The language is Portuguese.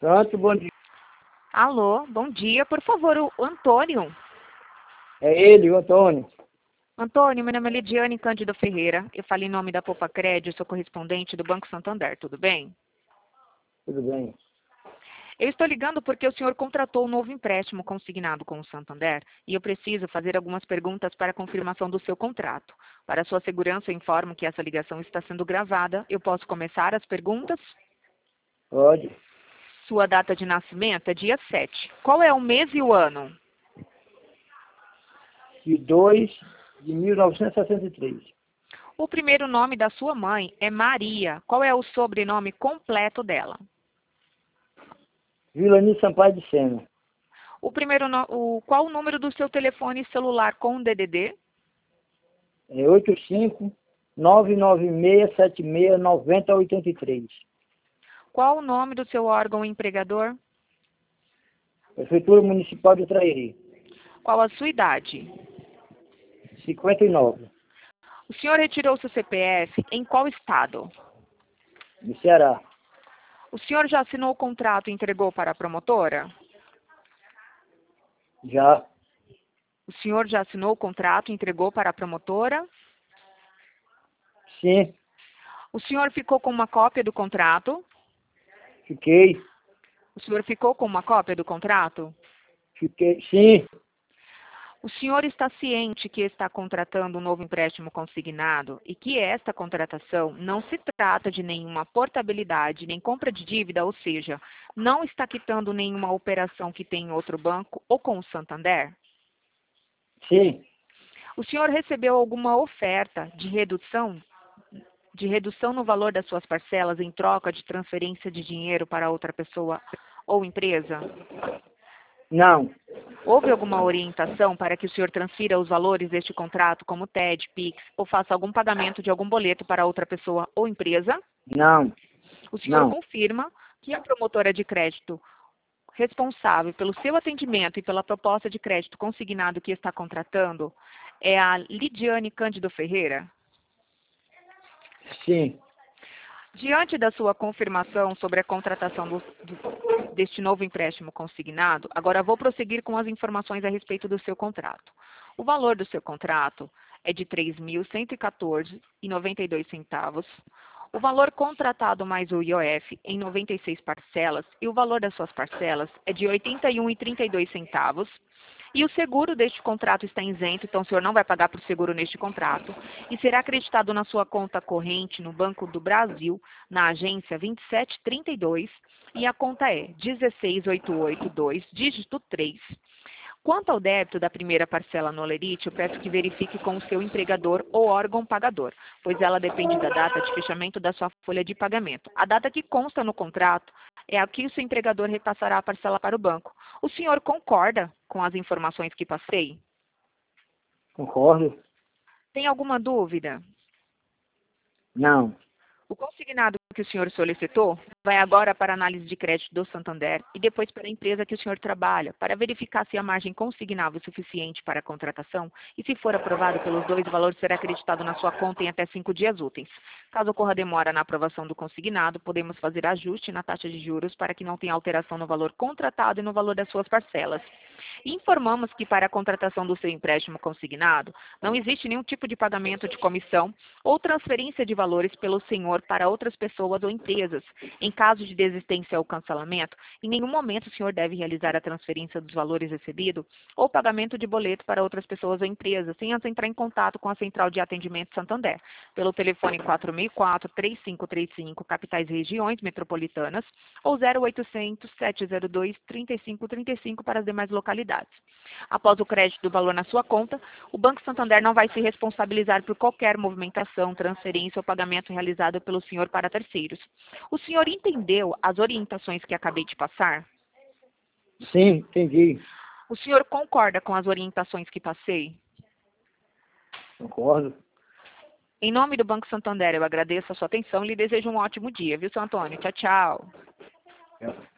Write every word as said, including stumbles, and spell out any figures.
Pronto, bom dia. Alô, bom dia. Por favor, o Antônio. É ele, o Antônio. Antônio, meu nome é Lidiane Cândido Ferreira. Eu falo em nome da Poupa Crédito, sou correspondente do Banco Santander. Tudo bem? Tudo bem? Eu estou ligando porque o senhor contratou um novo empréstimo consignado com o Santander e eu preciso fazer algumas perguntas para a confirmação do seu contrato. Para sua segurança, eu informo que essa ligação está sendo gravada. Eu posso começar as perguntas? Pode. Sua data de nascimento é dia sete. Qual é o mês e o ano? De dois de mil novecentos e sessenta e três. O primeiro nome da sua mãe é Maria. Qual é o sobrenome completo dela? Vilani Sampaio de Sena. O primeiro no... o... Qual o número do seu telefone celular com D D D? É oito cinco nove nove seis sete seis nove zero oito três. Qual o nome do seu órgão empregador? Prefeitura Municipal de Trairi. Qual a sua idade? cinquenta e nove. O senhor retirou seu C P F em qual estado? No Ceará. O senhor já assinou o contrato e entregou para a promotora? Já. O senhor já assinou o contrato e entregou para a promotora? Sim. O senhor ficou com uma cópia do contrato? Fiquei. O senhor ficou com uma cópia do contrato? Fiquei. Sim. O senhor está ciente que está contratando um novo empréstimo consignado e que esta contratação não se trata de nenhuma portabilidade nem compra de dívida, ou seja, não está quitando nenhuma operação que tem em outro banco ou com o Santander? Sim. O senhor recebeu alguma oferta de redução, de redução no valor das suas parcelas em troca de transferência de dinheiro para outra pessoa ou empresa? Não. Houve alguma orientação para que o senhor transfira os valores deste contrato, como T E D, Pix, ou faça algum pagamento de algum boleto para outra pessoa ou empresa? Não. O senhor Não. confirma que a promotora de crédito responsável pelo seu atendimento e pela proposta de crédito consignado que está contratando é a Lidiane Cândido Ferreira? Sim. Diante da sua confirmação sobre a contratação do, do, deste novo empréstimo consignado, agora vou prosseguir com as informações a respeito do seu contrato. O valor do seu contrato é de três mil cento e quatorze reais e noventa e dois centavos. O valor contratado mais o I O F em noventa e seis parcelas e o valor das suas parcelas é de oitenta e um reais e trinta e dois centavos. E o seguro deste contrato está isento, então o senhor não vai pagar por seguro neste contrato. E será acreditado na sua conta corrente no Banco do Brasil, na agência vinte e sete trinta e dois, e a conta é dezesseis mil oitocentos e oitenta e dois, dígito três. Quanto ao débito da primeira parcela no Olerite, eu peço que verifique com o seu empregador ou órgão pagador, pois ela depende da data de fechamento da sua folha de pagamento. A data que consta no contrato é a que o seu empregador repassará a parcela para o banco. O senhor concorda com as informações que passei? Concordo? Tem alguma dúvida? Não. O consignado que o senhor solicitou vai agora para a análise de crédito do Santander e depois para a empresa que o senhor trabalha, para verificar se a margem consignável é suficiente para a contratação e, se for aprovado pelos dois, o valor será acreditado na sua conta em até cinco dias úteis. Caso ocorra demora na aprovação do consignado, podemos fazer ajuste na taxa de juros para que não tenha alteração no valor contratado e no valor das suas parcelas. E informamos que para a contratação do seu empréstimo consignado, não existe nenhum tipo de pagamento de comissão ou transferência de valores pelo senhor para outras pessoas ou empresas. Em caso de desistência ou cancelamento, em nenhum momento o senhor deve realizar a transferência dos valores recebidos ou pagamento de boleto para outras pessoas ou empresas, sem antes entrar em contato com a Central de Atendimento Santander, pelo telefone quatro seis quatro, três cinco três cinco, capitais e regiões metropolitanas, ou zero oitocentos, sete zero dois, trinta e cinco trinta e cinco para as demais localidades. Após o crédito do valor na sua conta, o Banco Santander não vai se responsabilizar por qualquer movimentação, transferência ou pagamento realizado pelo senhor para terceiros. O senhor entendeu as orientações que acabei de passar? Sim, entendi. O senhor concorda com as orientações que passei? Concordo. Em nome do Banco Santander, eu agradeço a sua atenção e lhe desejo um ótimo dia, viu, seu Antônio? Tchau, tchau. É.